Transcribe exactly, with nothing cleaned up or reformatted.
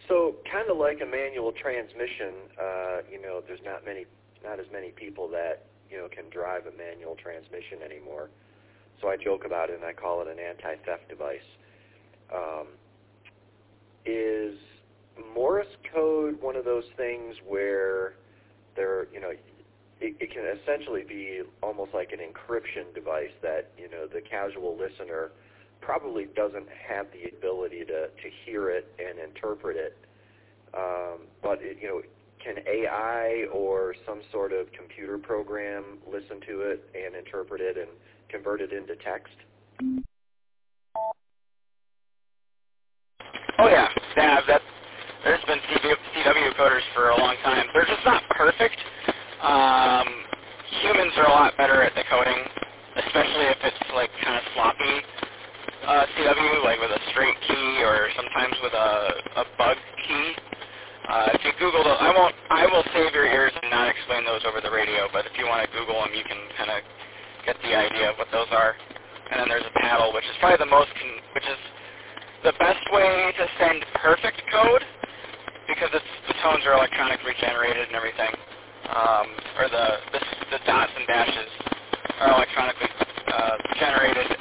So kind of like a manual transmission, uh, you know, there's not many, not as many people that, you know, can drive a manual transmission anymore. So I joke about it and I call it an anti-theft device. Um, is Morse code one of those things where there, you know, it, it can essentially be almost like an encryption device that, you know, the casual listener probably doesn't have the ability to, to hear it and interpret it. Um, but, it, you know, can A I or some sort of computer program listen to it and interpret it and convert it into text? Oh, yeah. Yeah, that, there's been C W coders for a long time. They're just not perfect. Um, humans are a lot better at decoding, especially if it's, like, kind of sloppy uh, C W, like with a straight key or sometimes with a, a bug key. Uh, if you Google those, I won't, I will save your ears and not explain those over the radio, but if you want to Google them, you can kind of get the idea of what those are. And then there's a paddle, which is probably the most, con- which is the best way to send perfect code, because it's, the tones are electronically generated and everything, um, or the, the the dots and dashes are electronically uh, generated,